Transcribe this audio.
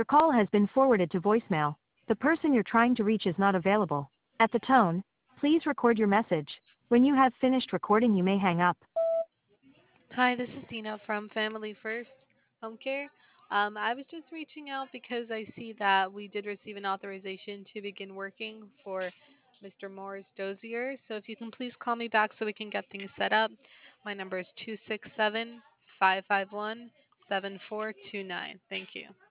Your call has been forwarded to voicemail. The person you're trying to reach is not available. At the tone, please record your message. When you have finished recording, you may hang up. Hi, this is Dina from Family First Home Care. I was just reaching out because I see that we did receive an authorization to begin working for Mr. Morris Dozier. So if you can please call me back so we can get things set up. My number is 267 551 7429. Thank you.